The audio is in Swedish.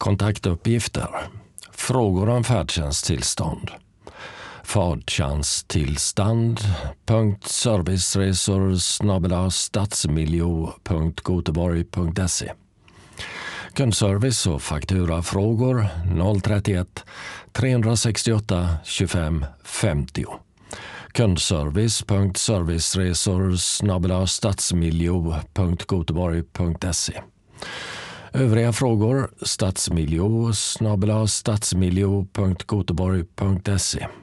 Kontaktuppgifter. Frågor om färdtjänsttillstånd. färdtjänstillstånd.serviceresor@stadsmiljo.goteborg.se. Kundservice och fakturafrågor 031 368 25 50. Kundservice.serviceresor@stadsmiljo.goteborg.se. Övriga frågor stadsmiljo@stadsmiljo.goteborg.se.